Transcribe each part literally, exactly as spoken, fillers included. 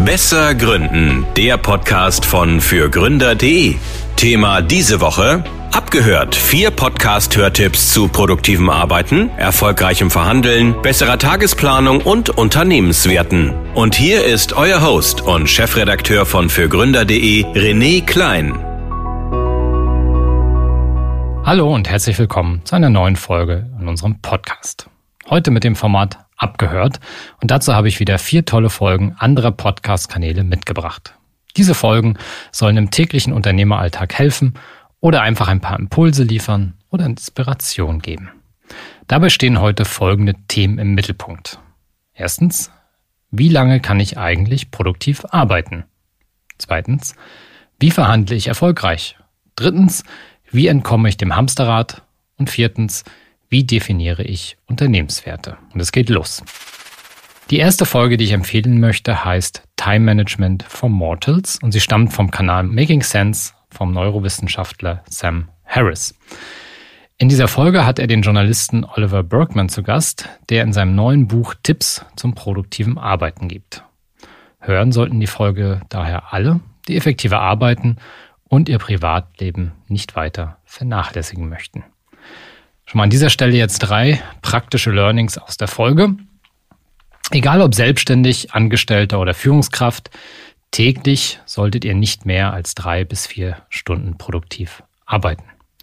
Besser Gründen, der Podcast von fürgründer punkt de. Thema diese Woche: Abgehört. Vier Podcast-Hörtipps zu produktivem Arbeiten, erfolgreichem Verhandeln, besserer Tagesplanung und Unternehmenswerten. Und hier ist euer Host und Chefredakteur von fürgründer punkt de, René Klein. Hallo und herzlich willkommen zu einer neuen Folge in unserem Podcast. Heute mit dem Format Abgehört, und dazu habe ich wieder vier tolle Folgen anderer Podcast-Kanäle mitgebracht. Diese Folgen sollen im täglichen Unternehmeralltag helfen oder einfach ein paar Impulse liefern oder Inspiration geben. Dabei stehen heute folgende Themen im Mittelpunkt. Erstens, wie lange kann ich eigentlich produktiv arbeiten? Zweitens, wie verhandle ich erfolgreich? Drittens, wie entkomme ich dem Hamsterrad? Und viertens, wie definiere ich Unternehmenswerte? Und es geht los. Die erste Folge, die ich empfehlen möchte, heißt Time Management for Mortals und sie stammt vom Kanal Making Sense vom Neurowissenschaftler Sam Harris. In dieser Folge hat er den Journalisten Oliver Burkeman zu Gast, der in seinem neuen Buch Tipps zum produktiven Arbeiten gibt. Hören sollten die Folge daher alle, die effektiver arbeiten und ihr Privatleben nicht weiter vernachlässigen möchten. Schon mal an dieser Stelle jetzt drei praktische Learnings aus der Folge. Egal ob selbstständig, Angestellter oder Führungskraft, täglich solltet ihr nicht mehr als drei bis vier Stunden produktiv arbeiten.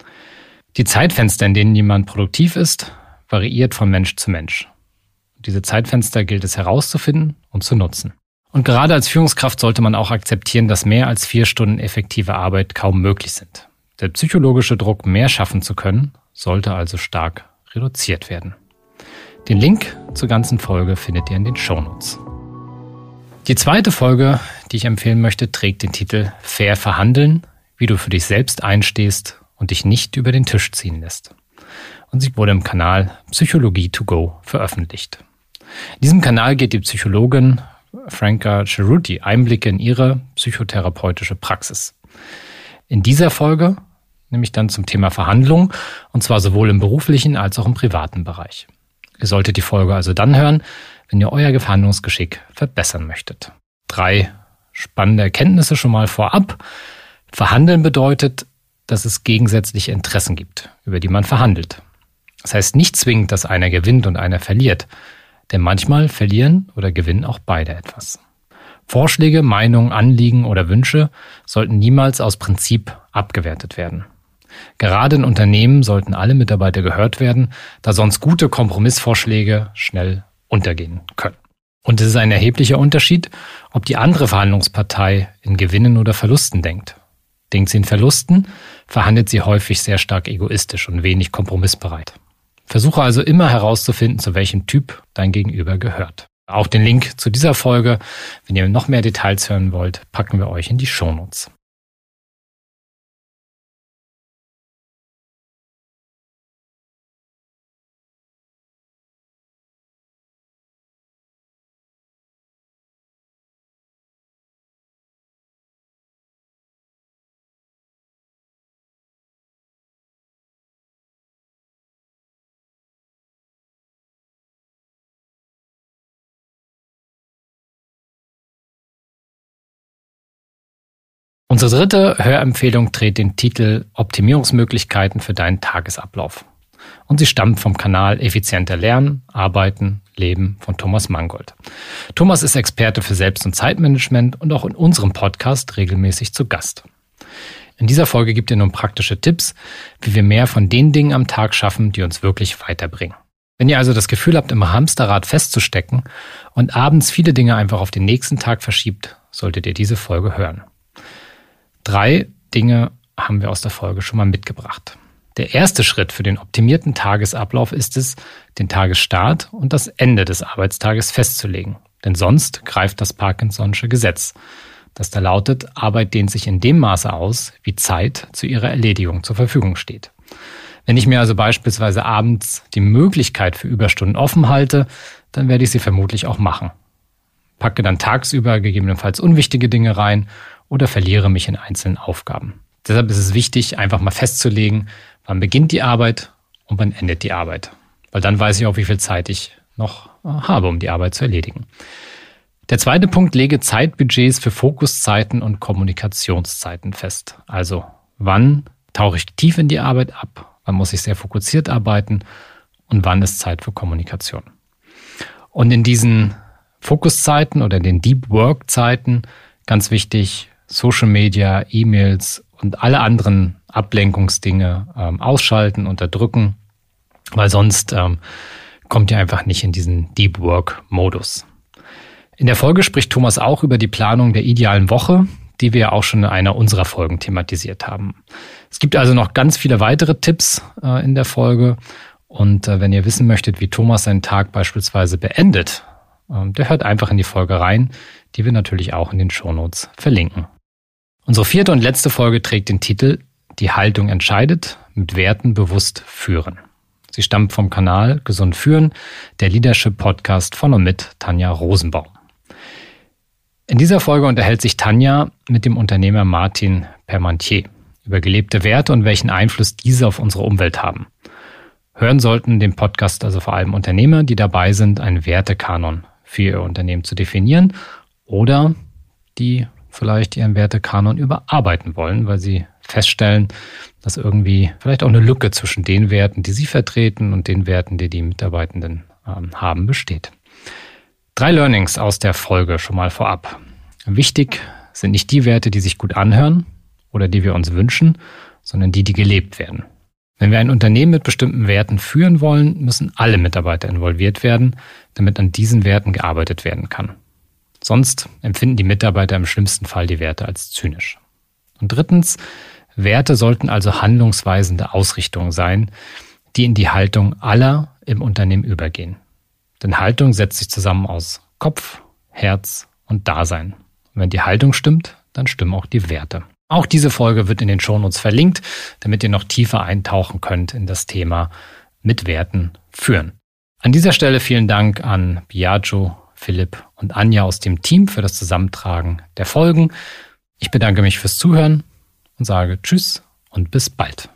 Die Zeitfenster, in denen jemand produktiv ist, variiert von Mensch zu Mensch. Diese Zeitfenster gilt es herauszufinden und zu nutzen. Und gerade als Führungskraft sollte man auch akzeptieren, dass mehr als vier Stunden effektive Arbeit kaum möglich sind. Der psychologische Druck, mehr schaffen zu können, sollte also stark reduziert werden. Den Link zur ganzen Folge findet ihr in den Shownotes. Die zweite Folge, die ich empfehlen möchte, trägt den Titel Fair verhandeln, wie du für dich selbst einstehst und dich nicht über den Tisch ziehen lässt. Und sie wurde im Kanal Psychologie to go veröffentlicht. In diesem Kanal geht die Psychologin Franca Cerutti Einblicke in ihre psychotherapeutische Praxis. In dieser Folge nämlich dann zum Thema Verhandlung, und zwar sowohl im beruflichen als auch im privaten Bereich. Ihr solltet die Folge also dann hören, wenn ihr euer Verhandlungsgeschick verbessern möchtet. Drei spannende Erkenntnisse schon mal vorab. Verhandeln bedeutet, dass es gegensätzliche Interessen gibt, über die man verhandelt. Das heißt nicht zwingend, dass einer gewinnt und einer verliert, denn manchmal verlieren oder gewinnen auch beide etwas. Vorschläge, Meinungen, Anliegen oder Wünsche sollten niemals aus Prinzip abgewertet werden. Gerade in Unternehmen sollten alle Mitarbeiter gehört werden, da sonst gute Kompromissvorschläge schnell untergehen können. Und es ist ein erheblicher Unterschied, ob die andere Verhandlungspartei in Gewinnen oder Verlusten denkt. Denkt sie in Verlusten, verhandelt sie häufig sehr stark egoistisch und wenig kompromissbereit. Versuche also immer herauszufinden, zu welchem Typ dein Gegenüber gehört. Auch den Link zu dieser Folge, wenn ihr noch mehr Details hören wollt, packen wir euch in die Shownotes. Unsere dritte Hörempfehlung trägt den Titel Optimierungsmöglichkeiten für deinen Tagesablauf. Und sie stammt vom Kanal Effizienter Lernen, Arbeiten, Leben von Thomas Mangold. Thomas ist Experte für Selbst- und Zeitmanagement und auch in unserem Podcast regelmäßig zu Gast. In dieser Folge gibt er nun praktische Tipps, wie wir mehr von den Dingen am Tag schaffen, die uns wirklich weiterbringen. Wenn ihr also das Gefühl habt, im Hamsterrad festzustecken und abends viele Dinge einfach auf den nächsten Tag verschiebt, solltet ihr diese Folge hören. Drei Dinge haben wir aus der Folge schon mal mitgebracht. Der erste Schritt für den optimierten Tagesablauf ist es, den Tagesstart und das Ende des Arbeitstages festzulegen. Denn sonst greift das Parkinson'sche Gesetz, das da lautet, Arbeit dehnt sich in dem Maße aus, wie Zeit zu ihrer Erledigung zur Verfügung steht. Wenn ich mir also beispielsweise abends die Möglichkeit für Überstunden offen halte, dann werde ich sie vermutlich auch machen. Packe dann tagsüber gegebenenfalls unwichtige Dinge rein oder verliere mich in einzelnen Aufgaben. Deshalb ist es wichtig, einfach mal festzulegen, wann beginnt die Arbeit und wann endet die Arbeit. Weil dann weiß ich auch, wie viel Zeit ich noch habe, um die Arbeit zu erledigen. Der zweite Punkt, lege Zeitbudgets für Fokuszeiten und Kommunikationszeiten fest. Also wann tauche ich tief in die Arbeit ab, wann muss ich sehr fokussiert arbeiten und wann ist Zeit für Kommunikation. Und in diesen Fokuszeiten oder in den Deep Work Zeiten, ganz wichtig, Social Media, E-Mails und alle anderen Ablenkungsdinge ähm, ausschalten, unterdrücken, weil sonst ähm, kommt ihr einfach nicht in diesen Deep Work Modus. In der Folge spricht Thomas auch über die Planung der idealen Woche, die wir auch schon in einer unserer Folgen thematisiert haben. Es gibt also noch ganz viele weitere Tipps äh, in der Folge. Und äh, wenn ihr wissen möchtet, wie Thomas seinen Tag beispielsweise beendet, äh, der hört einfach in die Folge rein, die wir natürlich auch in den Shownotes verlinken. Unsere vierte und letzte Folge trägt den Titel Die Haltung entscheidet, mit Werten bewusst führen. Sie stammt vom Kanal Gesund Führen, der Leadership-Podcast von und mit Tanja Rosenbaum. In dieser Folge unterhält sich Tanja mit dem Unternehmer Martin Parmentier über gelebte Werte und welchen Einfluss diese auf unsere Umwelt haben. Hören sollten den Podcast also vor allem Unternehmer, die dabei sind, einen Wertekanon für ihr Unternehmen zu definieren oder die vielleicht ihren Wertekanon überarbeiten wollen, weil sie feststellen, dass irgendwie vielleicht auch eine Lücke zwischen den Werten, die sie vertreten und den Werten, die die Mitarbeitenden ähm, haben, besteht. Drei Learnings aus der Folge schon mal vorab. Wichtig sind nicht die Werte, die sich gut anhören oder die wir uns wünschen, sondern die, die gelebt werden. Wenn wir ein Unternehmen mit bestimmten Werten führen wollen, müssen alle Mitarbeiter involviert werden, damit an diesen Werten gearbeitet werden kann. Sonst empfinden die Mitarbeiter im schlimmsten Fall die Werte als zynisch. Und drittens, Werte sollten also handlungsweisende Ausrichtungen sein, die in die Haltung aller im Unternehmen übergehen. Denn Haltung setzt sich zusammen aus Kopf, Herz und Dasein. Und wenn die Haltung stimmt, dann stimmen auch die Werte. Auch diese Folge wird in den Shownotes verlinkt, damit ihr noch tiefer eintauchen könnt in das Thema mit Werten führen. An dieser Stelle vielen Dank an Biagio, Philipp und Anja aus dem Team für das Zusammentragen der Folgen. Ich bedanke mich fürs Zuhören und sage Tschüss und bis bald.